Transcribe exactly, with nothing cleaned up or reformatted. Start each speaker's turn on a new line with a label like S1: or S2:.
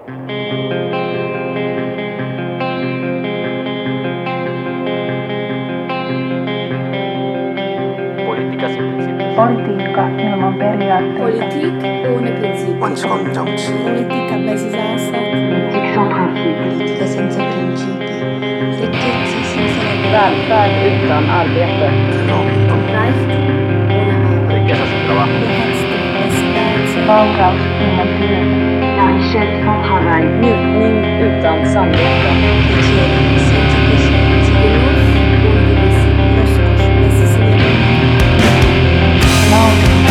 S1: Politica sin principios.
S2: Politiikka ilman periaatteita.
S3: Politik ohne prinsipi.
S4: Once conjuncts.
S3: Politica basis asset.
S5: Politik sans principe.
S6: Politica senza principi. Ricchezza senza lavoro.
S5: Välfärd utan arbete.
S3: Reichtum ohne Arbeit.
S1: Riqueza sin trabajo.
S3: Behetzte,
S2: Vauraus ilman työtä.
S5: Richesse sans travail.
S7: Njutning utan samvete.
S6: Piacere senza coscienza.
S3: Genuss ohne Gewissen. Roskos bez svědomí.
S2: Nauttiminen